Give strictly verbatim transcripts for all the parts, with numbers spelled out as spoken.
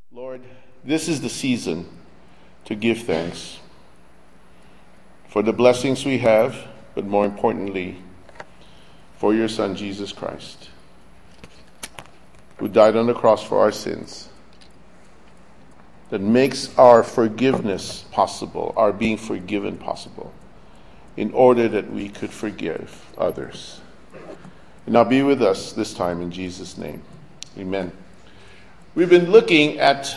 Lord, this is the season to give thanks for the blessings we have, but more importantly, for your Son, Jesus Christ, who died on the cross for our sins, that makes our forgiveness possible, our being forgiven possible, in order that we could forgive others. And now be with us this time in Jesus' name. Amen. We've been looking at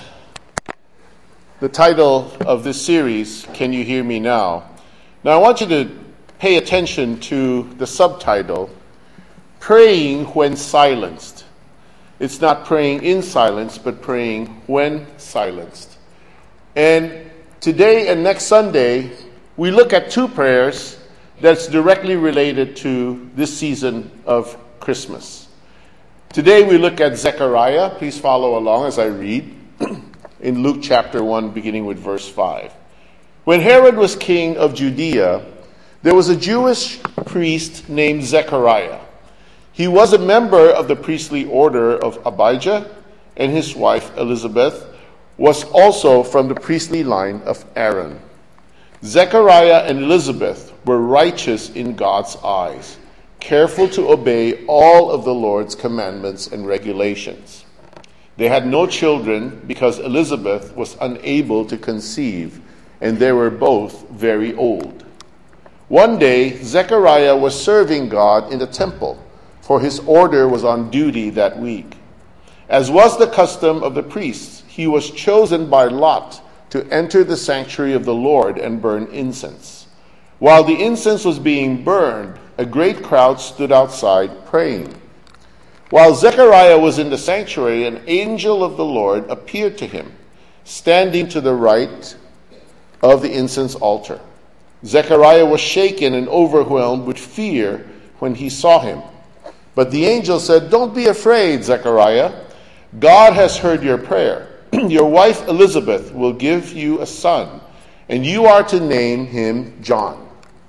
the title of this series, Can You Hear Me Now? Now I want you to pay attention to the subtitle, Praying When Silenced. It's not praying in silence, but praying when silenced. And today and next Sunday, we look at two prayers that's directly related to this season of Christmas. Today we look at Zechariah. Please follow along as I read in Luke chapter one, beginning with verse five. When Herod was king of Judea, there was a Jewish priest named Zechariah. He was a member of the priestly order of Abijah, and his wife Elizabeth was also from the priestly line of Aaron. Zechariah and Elizabeth were righteous in God's eyes, careful to obey all of the Lord's commandments and regulations. They had no children because Elizabeth was unable to conceive, and they were both very old. One day, Zechariah was serving God in the temple, for his order was on duty that week. As was the custom of the priests, he was chosen by lot to enter the sanctuary of the Lord and burn incense. While the incense was being burned, a great crowd stood outside praying. While Zechariah was in the sanctuary, an angel of the Lord appeared to him, standing to the right of the incense altar. Zechariah was shaken and overwhelmed with fear when he saw him. But the angel said, "Don't be afraid, Zechariah. God has heard your prayer. Your wife Elizabeth will give you a son, and you are to name him John.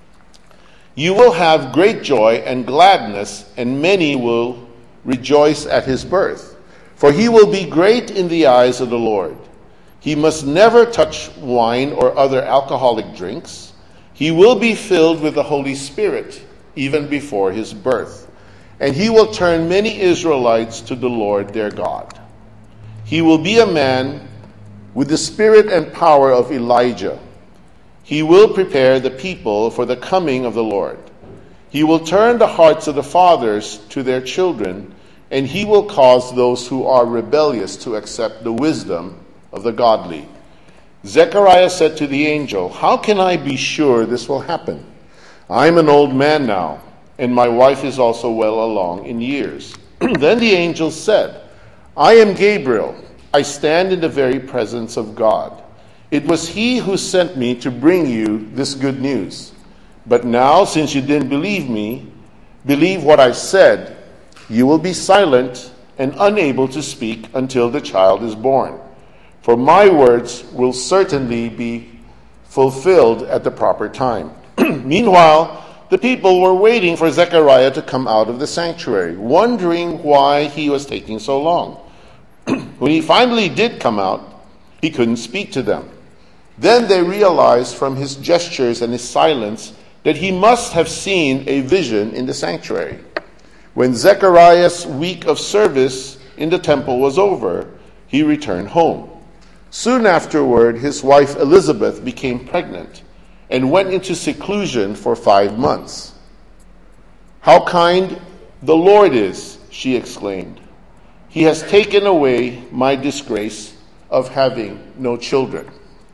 You will have great joy and gladness, and many will rejoice at his birth. For he will be great in the eyes of the Lord. He must never touch wine or other alcoholic drinks. He will be filled with the Holy Spirit even before his birth. And he will turn many Israelites to the Lord their God. He will be a man with the spirit and power of Elijah. He will prepare the people for the coming of the Lord. He will turn the hearts of the fathers to their children, and he will cause those who are rebellious to accept the wisdom of the godly." Zechariah said to the angel, "How can I be sure this will happen? I'm an old man now, and my wife is also well along in years." Then the angel said, "I am Gabriel. I stand in the very presence of God. It was he who sent me to bring you this good news. But now, since you didn't believe me, believe what I said. You will be silent and unable to speak until the child is born. For my words will certainly be fulfilled at the proper time." Meanwhile, the people were waiting for Zechariah to come out of the sanctuary, wondering why he was taking so long. When he finally did come out, he couldn't speak to them. Then they realized from his gestures and his silence that he must have seen a vision in the sanctuary. When Zechariah's week of service in the temple was over, he returned home. Soon afterward, his wife Elizabeth became pregnant and went into seclusion for five months. "How kind the Lord is," she exclaimed. "He has taken away my disgrace of having no children."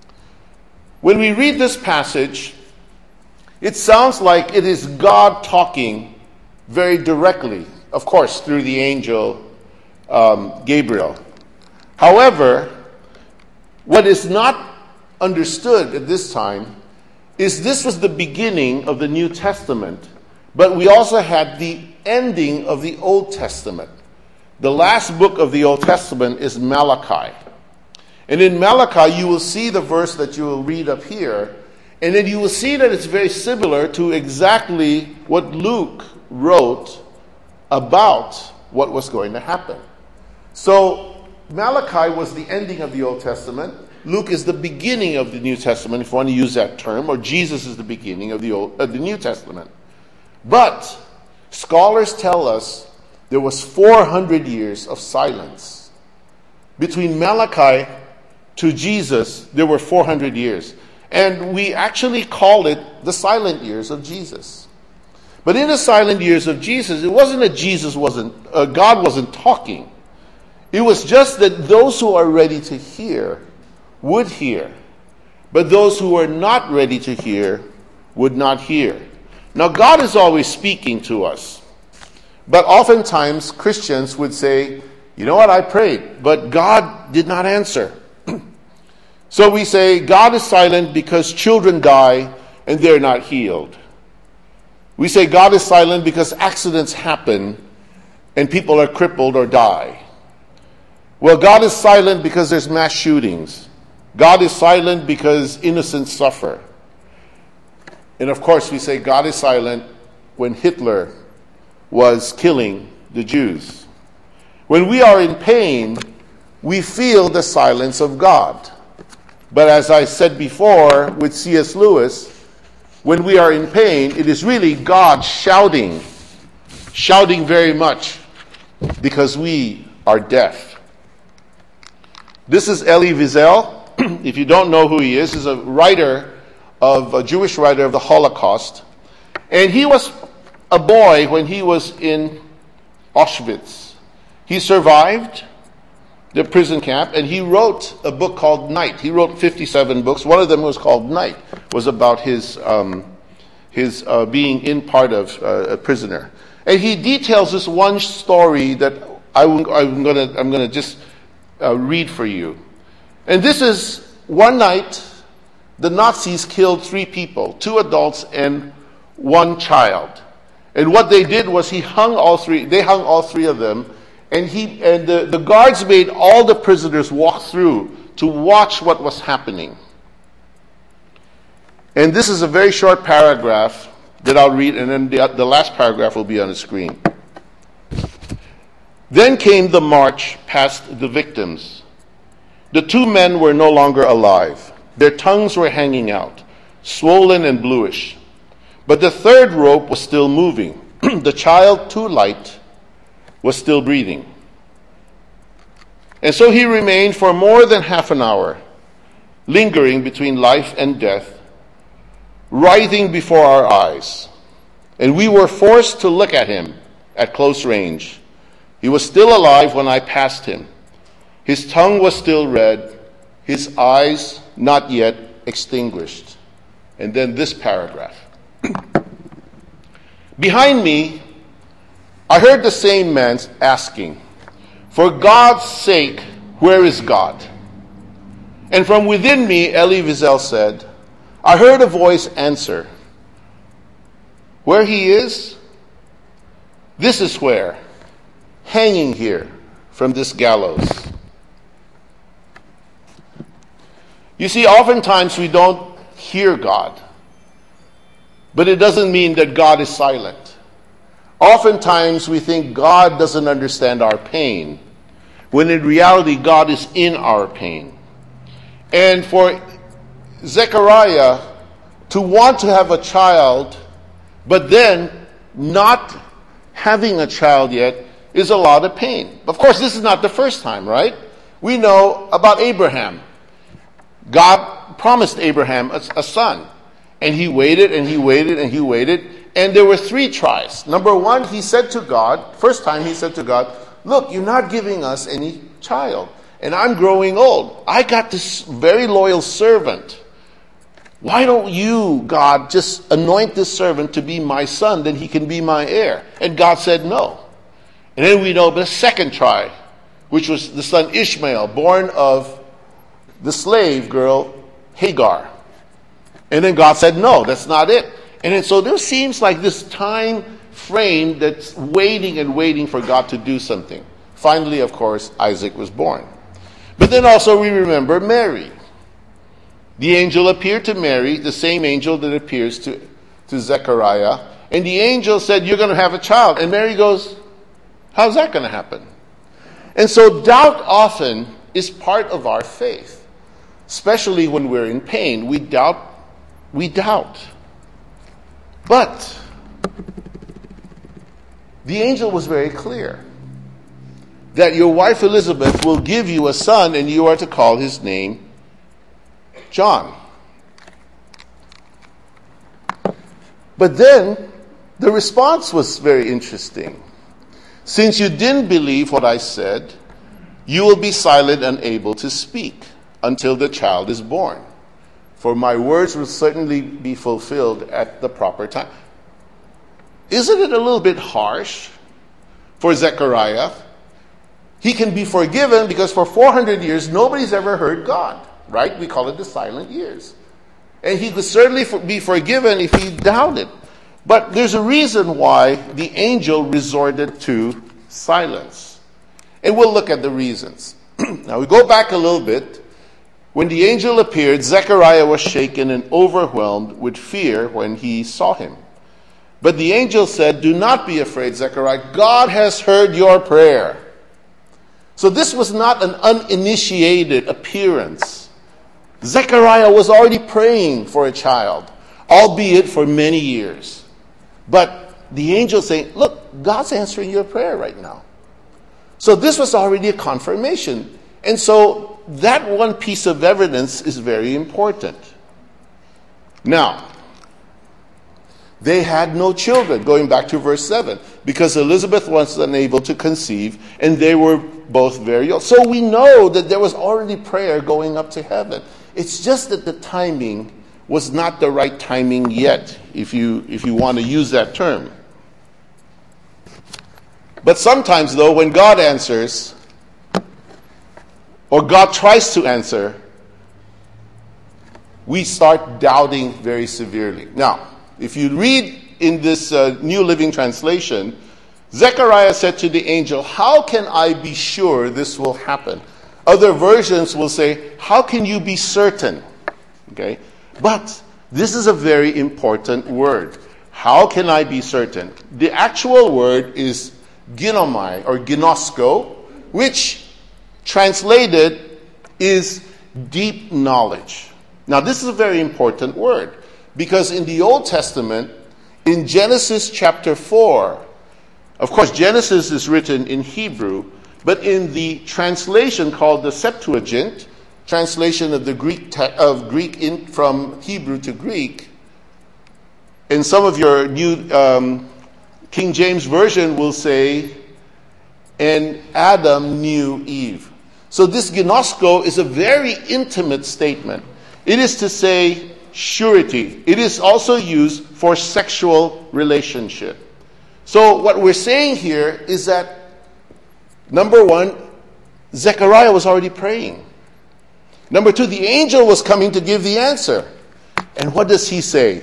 When we read this passage, it sounds like it is God talking very directly, of course, through the angel um, Gabriel. However, what is not understood at this time is this was the beginning of the New Testament, but we also had the ending of the Old Testament. The last book of the Old Testament is Malachi. And in Malachi, you will see the verse that you will read up here, and then you will see that it's very similar to exactly what Luke wrote about what was going to happen. So Malachi was the ending of the Old Testament. Luke is the beginning of the New Testament, if you want to use that term, or Jesus is the beginning of the Old, uh, the New Testament. But scholars tell us there was four hundred years of silence. Between Malachi to Jesus, there were four hundred years. And we actually call it the silent years of Jesus. But in the silent years of Jesus, it wasn't that Jesus wasn't, uh, God wasn't talking. It was just that those who are ready to hear would hear. But those who are not ready to hear would not hear. Now, God is always speaking to us. But oftentimes, Christians would say, you know what, I prayed, but God did not answer. So we say, God is silent because children die and they're not healed. We say God is silent because accidents happen and people are crippled or die. Well, God is silent because there's mass shootings. God is silent because innocents suffer. And of course, we say God is silent when Hitler was killing the Jews. When we are in pain, we feel the silence of God. But as I said before with C S Lewis, when we are in pain, it is really God shouting, shouting very much, because we are deaf. This is Elie Wiesel. If you don't know who he is, he's a writer of a Jewish writer of the Holocaust. And he was a boy when he was in Auschwitz. He survived the prison camp, and he wrote a book called Night. He wrote fifty-seven books. One of them was called Night, was about his um, his uh, being in part of uh, a prisoner. And he details this one story that I, I'm going to I'm going to just uh, read for you. And this is one night the Nazis killed three people, two adults and one child. And what they did was he hung all three. They hung all three of them. And he and the, the guards made all the prisoners walk through to watch what was happening. And this is a very short paragraph that I'll read, and then the, the last paragraph will be on the screen. Then came the march past the victims. The two men were no longer alive. Their tongues were hanging out, swollen and bluish. But the third rope was still moving. The child, too light, was still breathing. And so he remained for more than half an hour, lingering between life and death, writhing before our eyes. And we were forced to look at him at close range. He was still alive when I passed him. His tongue was still red, his eyes not yet extinguished. And then this paragraph. Behind me, I heard the same man asking, for God's sake, where is God? And from within me, Elie Wiesel said, I heard a voice answer, where he is? This is where, hanging here from this gallows. You see, oftentimes we don't hear God, but it doesn't mean that God is silent. Oftentimes we think God doesn't understand our pain, when in reality God is in our pain. And for Zechariah to want to have a child, but then not having a child yet, is a lot of pain. Of course, this is not the first time, right? We know about Abraham. God promised Abraham a, a son, and he waited and he waited and he waited. And there were three tries. Number one, he said to God, first time he said to God, look, you're not giving us any child. And I'm growing old. I got this very loyal servant. Why don't you, God, just anoint this servant to be my son, then he can be my heir? And God said no. And then we know the second try, which was the son Ishmael, born of the slave girl Hagar. And then God said no, that's not it. And then, so there seems like this time frame that's waiting and waiting for God to do something. Finally, of course, Isaac was born. But then also we remember Mary. The angel appeared to Mary, the same angel that appears to, to Zechariah. And the angel said, you're going to have a child. And Mary goes, how's that going to happen? And so doubt often is part of our faith, especially when we're in pain. We doubt, we doubt. But the angel was very clear that your wife Elizabeth will give you a son, and you are to call his name John. But then the response was very interesting. Since you didn't believe what I said, you will be silent and unable to speak until the child is born. For my words will certainly be fulfilled at the proper time. Isn't it a little bit harsh for Zechariah? He can be forgiven because for four hundred years, nobody's ever heard God, right? We call it the silent years. And he could certainly be forgiven if he doubted. But there's a reason why the angel resorted to silence. And we'll look at the reasons. Now we go back a little bit. When the angel appeared, Zechariah was shaken and overwhelmed with fear when he saw him. But the angel said, "Do not be afraid, Zechariah. God has heard your prayer." So this was not an uninitiated appearance. Zechariah was already praying for a child, albeit for many years. But the angel saying, look, God's answering your prayer right now. So this was already a confirmation. And so that one piece of evidence is very important. Now, they had no children, going back to verse seven, because Elizabeth was unable to conceive, and they were both very old. So we know that there was already prayer going up to heaven. It's just that the timing was not the right timing yet, if you if you want to use that term. But sometimes, though, when God answers, or God tries to answer, we start doubting very severely. Now, if you read in this uh, New Living Translation, Zechariah said to the angel, "How can I be sure this will happen?" Other versions will say, "How can you be certain?" Okay? But this is a very important word. How can I be certain? The actual word is ginomai or ginosko, which translated is deep knowledge. Now, this is a very important word because in the Old Testament, in Genesis chapter four, of course, Genesis is written in Hebrew, but in the translation called the Septuagint, translation of the Greek te- of Greek in, from Hebrew to Greek, in some of your new um, King James Version will say, "And Adam knew Eve." So this ginosko is a very intimate statement. It is to say surety. It is also used for sexual relationship. So what we're saying here is that, number one, Zechariah was already praying. Number two, the angel was coming to give the answer. And what does he say?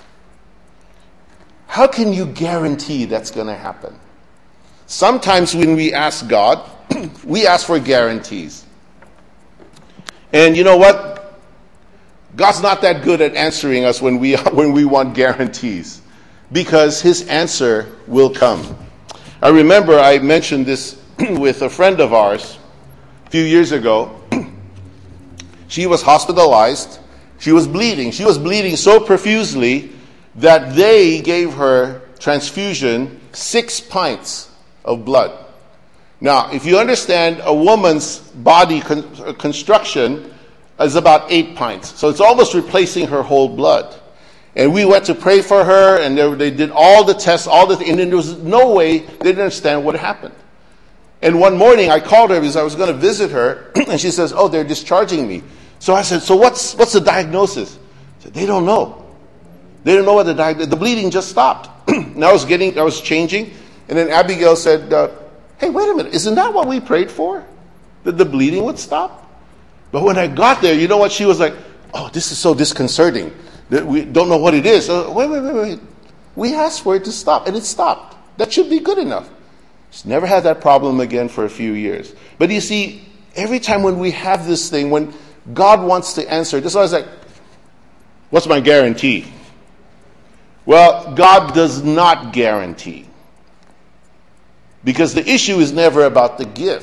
How can you guarantee that's going to happen? Sometimes when we ask God, we ask for guarantees. And you know what? God's not that good at answering us when we when we want guarantees, because his answer will come. I remember I mentioned this with a friend of ours a few years ago. She was hospitalized. She was bleeding. She was bleeding so profusely that they gave her transfusion six pints of blood. Now, if you understand, a woman's body con- construction is about eight pints. So it's almost replacing her whole blood. And we went to pray for her, and they, they did all the tests, all the, and there was no way they didn't understand what happened. And one morning I called her because I was going to visit her, and she says, "Oh, they're discharging me." So I said, "So what's what's the diagnosis?" I said, "They don't know. They don't know what the diagnosis. The bleeding just stopped." And I was getting, I was changing, and then Abigail said, uh, "Hey, wait a minute! Isn't that what we prayed for? That the bleeding would stop?" But when I got there, you know what? She was like, "Oh, this is so disconcerting. That we don't know what it is." So, wait, wait, wait, wait. We asked for it to stop, and it stopped. That should be good enough. She's never had that problem again for a few years. But you see, every time when we have this thing, when God wants to answer, this is always like, what's my guarantee? Well, God does not guarantee. Because the issue is never about the gift.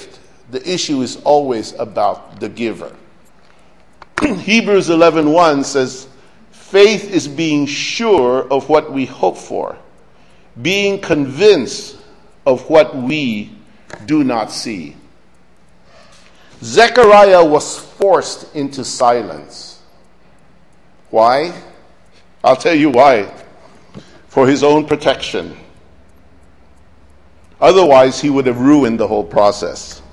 The issue is always about the giver. Hebrews eleven one says, faith is being sure of what we hope for, being convinced of what we do not see. Zechariah was forced into silence. Why? I'll tell you why. For his own protection. Otherwise, he would have ruined the whole process.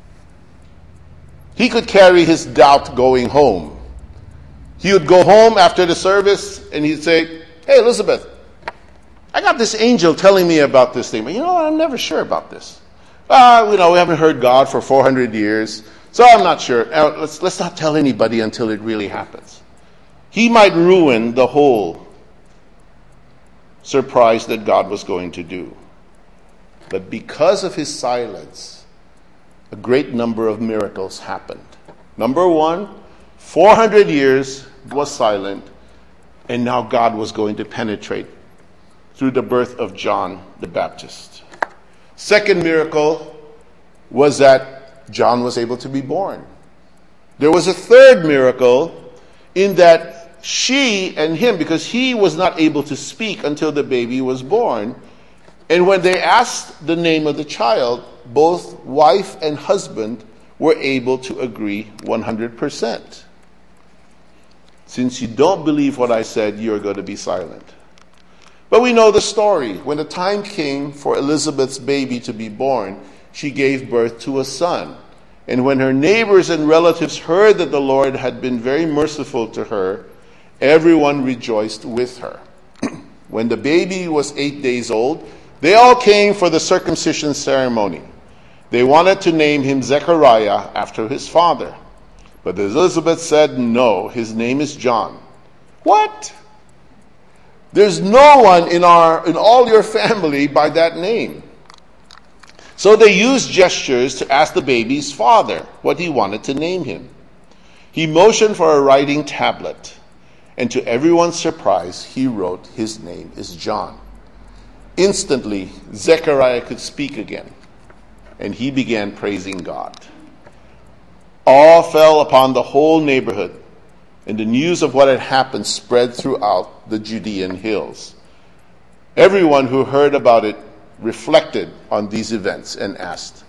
He could carry his doubt going home. He would go home after the service and he'd say, hey, Elizabeth, I got this angel telling me about this thing, but you know what, I'm never sure about this. Uh, you know, we haven't heard God for four hundred years, so I'm not sure. Now, let's, let's not tell anybody until it really happens. He might ruin the whole surprise that God was going to do. But because of his silence, a great number of miracles happened. Number one, four hundred years was silent, and now God was going to penetrate through the birth of John the Baptist. Second miracle was that John was able to be born. There was a third miracle in that she and him, because he was not able to speak until the baby was born, and when they asked the name of the child, both wife and husband were able to agree one hundred percent. Since you don't believe what I said, you're going to be silent. But we know the story. When the time came for Elizabeth's baby to be born, she gave birth to a son. And when her neighbors and relatives heard that the Lord had been very merciful to her, everyone rejoiced with her. When the baby was eight days old, they all came for the circumcision ceremony. They wanted to name him Zechariah after his father. But Elizabeth said, no, his name is John. What? There's no one in our in all your family by that name. So they used gestures to ask the baby's father what he wanted to name him. He motioned for a writing tablet, and to everyone's surprise, he wrote, his name is John. Instantly, Zechariah could speak again, and he began praising God. Awe fell upon the whole neighborhood, and the news of what had happened spread throughout the Judean hills. Everyone who heard about it reflected on these events and asked,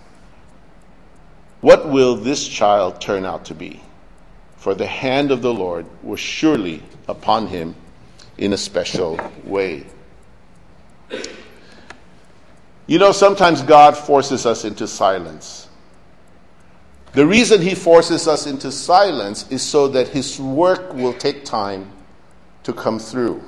what will this child turn out to be? For the hand of the Lord was surely upon him in a special way. You know, sometimes God forces us into silence. The reason he forces us into silence is so that his work will take time to come through.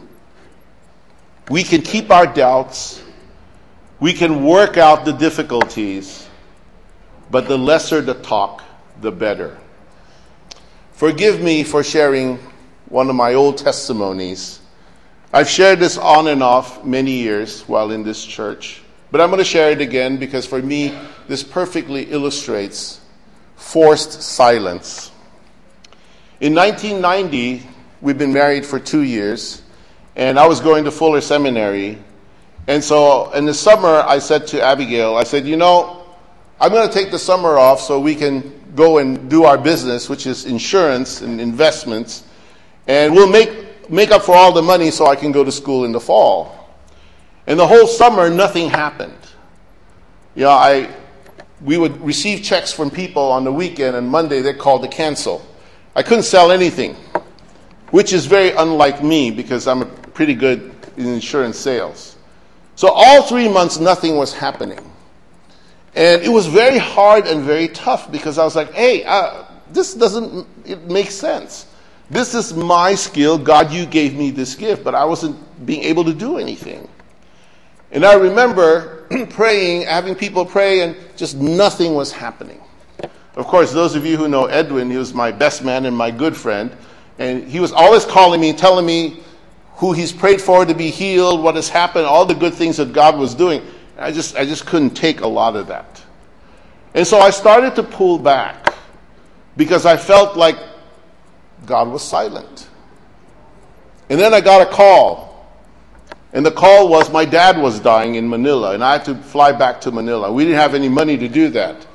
We can keep our doubts. We can work out the difficulties. But the lesser the talk, the better. Forgive me for sharing one of my old testimonies. I've shared this on and off many years while in this church. But I'm going to share it again because for me, this perfectly illustrates forced silence. In nineteen ninety, we've been married for two years, and I was going to Fuller Seminary. And so in the summer, I said to Abigail, I said, you know, I'm going to take the summer off so we can go and do our business, which is insurance and investments, and we'll make, make up for all the money so I can go to school in the fall. And the whole summer, nothing happened. You know, I... We would receive checks from people on the weekend, and Monday they called to cancel. I couldn't sell anything, which is very unlike me because I'm pretty good in insurance sales. So all three months, nothing was happening. And it was very hard and very tough because I was like, hey, uh, this doesn't it make sense. This is my skill. God, you gave me this gift, but I wasn't being able to do anything. And I remember praying, having people pray, and just nothing was happening. Of course, those of you who know Edwin, he was my best man and my good friend. And he was always calling me, telling me who he's prayed for to be healed, what has happened, all the good things that God was doing. I just, I just couldn't take a lot of that. And so I started to pull back because I felt like God was silent. And then I got a call. And the call was my dad was dying in Manila, and I had to fly back to Manila. We didn't have any money to do that.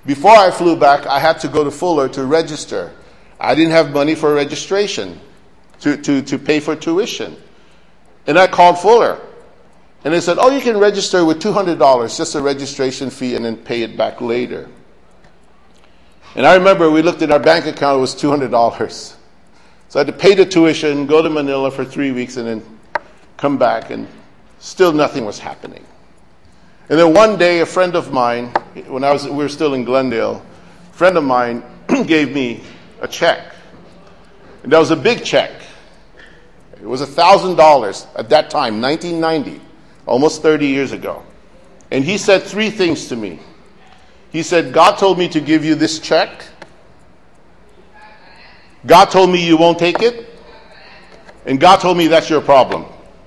Before I flew back, I had to go to Fuller to register. I didn't have money for registration, to, to, to pay for tuition. And I called Fuller. And they said, oh, you can register with two hundred dollars, just a registration fee, and then pay it back later. And I remember we looked at our bank account, it was two hundred dollars. So I had to pay the tuition, go to Manila for three weeks, and then come back, and still nothing was happening. And then one day, a friend of mine, when I was we were still in Glendale, a friend of mine gave me a check. And that was a big check. It was one thousand dollars at that time, nineteen ninety, almost thirty years ago. And he said three things to me. He said, God told me to give you this check. God told me you won't take it. And God told me that's your problem.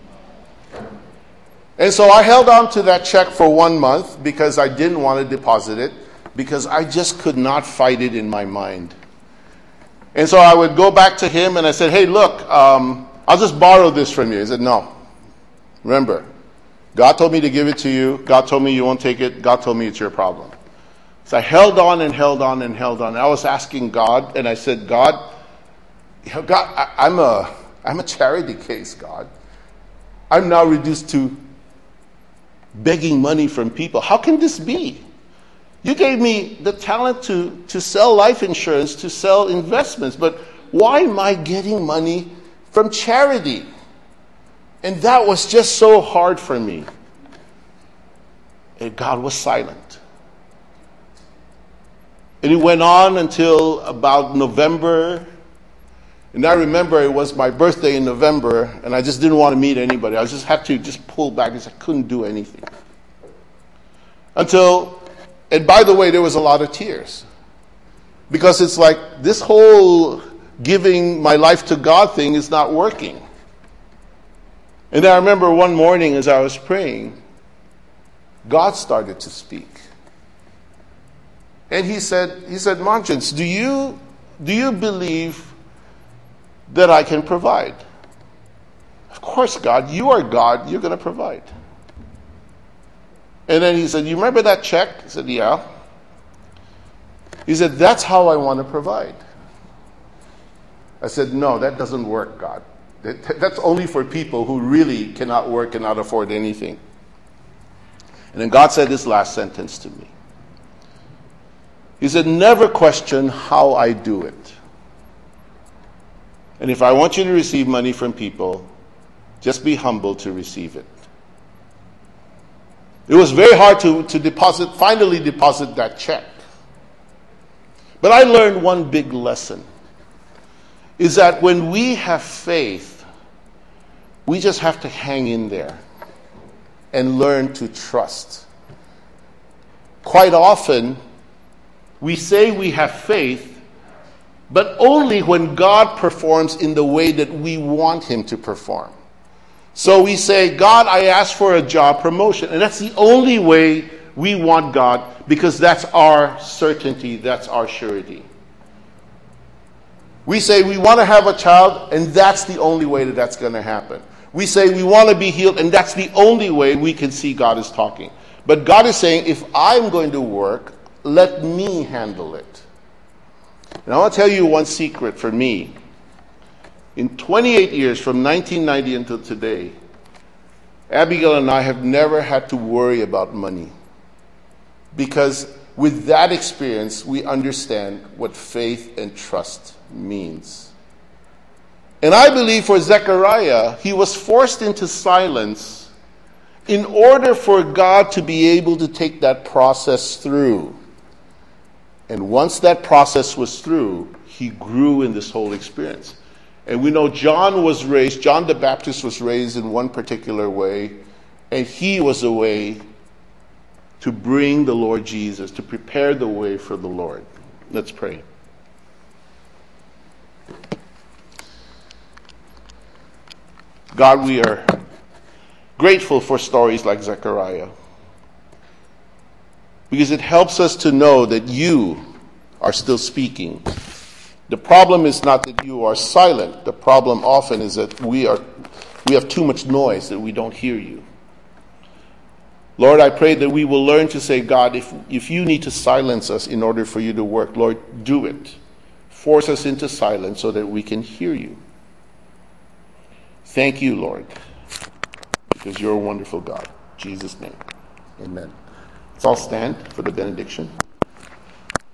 And so I held on to that check for one month because I didn't want to deposit it, because I just could not fight it in my mind. And so I would go back to him and I said, hey, look, um, I'll just borrow this from you. He said, no. Remember, God told me to give it to you. God told me you won't take it. God told me it's your problem. So I held on and held on and held on. I was asking God, and I said, God, you know, God, I, I'm a, I'm a charity case, God. I'm now reduced to begging money from people. How can this be? You gave me the talent to, to sell life insurance, to sell investments, but why am I getting money from charity? And that was just so hard for me. And God was silent. And it went on until about November. And I remember it was my birthday in November, and I just didn't want to meet anybody. I just had to just pull back because I couldn't do anything. Until, and by the way, there was a lot of tears. Because it's like this whole giving my life to God thing is not working. And then I remember one morning as I was praying, God started to speak. And he said, he said, Monchens, do you, do you believe that I can provide? Of course, God, you are God, you're going to provide. And then he said, you remember that check? I said, yeah. He said, that's how I want to provide. I said, no, that doesn't work, God. That, that's only for people who really cannot work, cannot afford anything. And then God said this last sentence to me. He said, never question how I do it. And if I want you to receive money from people, just be humble to receive it. It was very hard to, to deposit, finally deposit that check. But I learned one big lesson, is that when we have faith, we just have to hang in there and learn to trust. Quite often, we say we have faith, but only when God performs in the way that we want him to perform. So we say, God, I ask for a job promotion. And that's the only way we want God, because that's our certainty, that's our surety. We say we want to have a child, and that's the only way that that's going to happen. We say we want to be healed, and that's the only way we can see God is talking. But God is saying, if I'm going to work, let me handle it. And I want to tell you one secret for me. In twenty-eight years, from nineteen ninety until today, Abigail and I have never had to worry about money. Because with that experience, we understand what faith and trust means. And I believe for Zechariah, he was forced into silence in order for God to be able to take that process through. And once that process was through, he grew in this whole experience. And we know John was raised, John the Baptist was raised in one particular way, and he was a way to bring the Lord Jesus, to prepare the way for the Lord. Let's pray. God, we are grateful for stories like Zechariah, because it helps us to know that you are still speaking. The problem is not that you are silent. The problem often is that we are we have too much noise that we don't hear you. Lord, I pray that we will learn to say, God, if, if you need to silence us in order for you to work, Lord, do it. Force us into silence so that we can hear you. Thank you, Lord, because you're a wonderful God. In Jesus' name, amen. Let's all stand for the benediction.